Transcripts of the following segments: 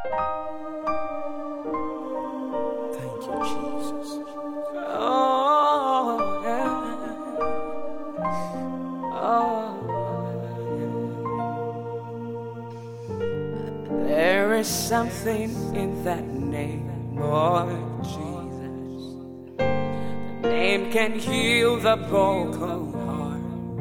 Thank you, Jesus. Oh, yeah. Oh, yeah. There is something in that name of Jesus. The name can heal the broken heart.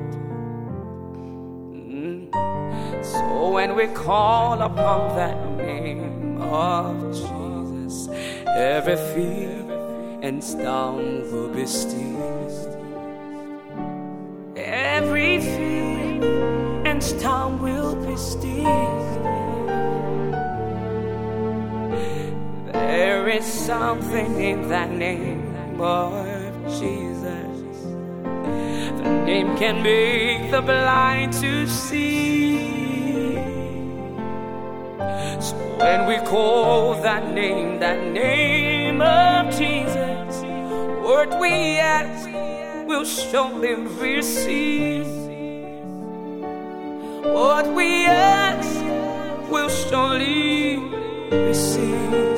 So when we call upon that name of Jesus, every fear and storm will be still. Every fear and storm will be still. There is something in that name of Jesus. The name can make the blind to see. So when we call that name of Jesus, what we ask will surely receive. What we ask will surely receive.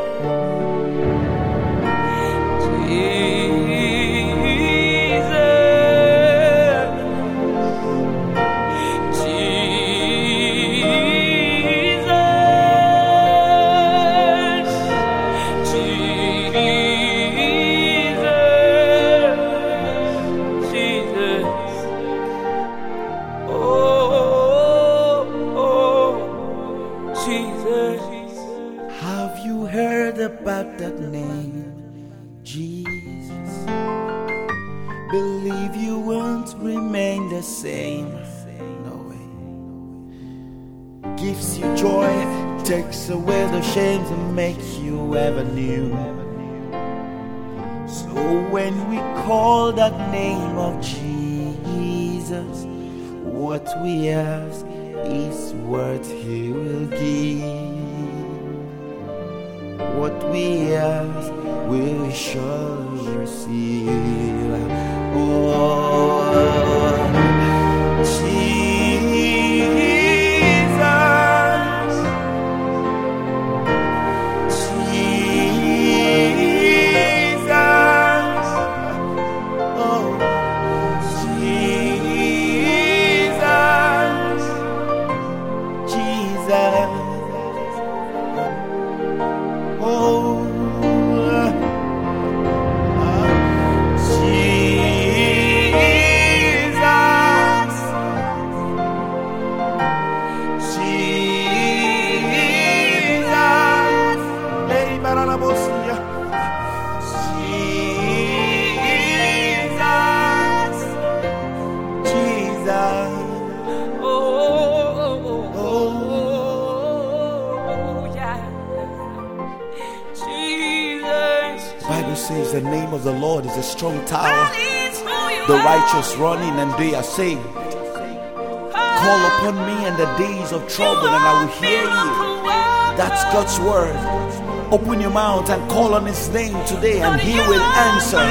Have you heard about that name, Jesus? Believe you won't remain the same. No way. Gives you joy, takes away the shame to make you ever new. So when we call that name of Jesus, what we ask is what He will give. What we ask, we shall receive. Oh, Jesus, Jesus, oh, Jesus, Jesus. Oh, Jesus, Jesus, Lady Baranabosia, Jesus, Jesus, Oh, yeah. Jesus. The Bible says the name of the Lord is a strong tower. The righteous run in and they are saved. Call upon me in the days of trouble and I will hear you. That's God's word. Open your mouth and call on His name today and He will answer.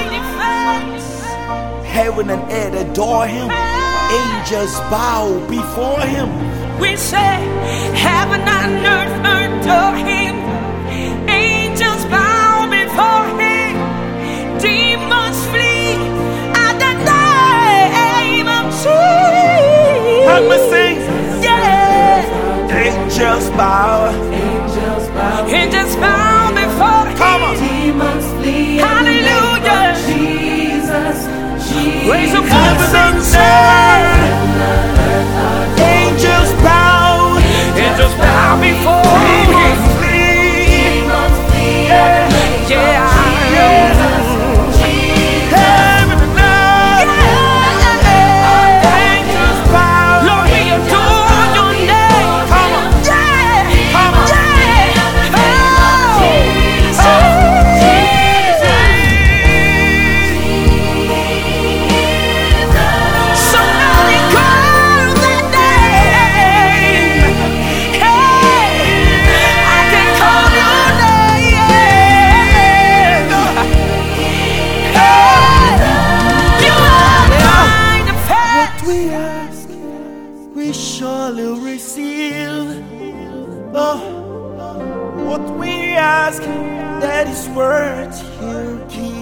Heaven and earth adore Him. Angels bow before Him. We say, heaven and earth adore Him. Angels bow before Him. Demons flee at the name of Jesus. Help me sing. Yeah. Angels bow. Angels bow before Him. Come on. Demons flee. Hallelujah. Jesus. Raise a voice and say, Angels bow. angels bow before Him. Demons flee. Yeah. Heaven and earth. Angels bow. Lord, we adore Your name. Come on. Yeah. Come on. Somebody call that name. Hey. what we ask, that is what He'll give.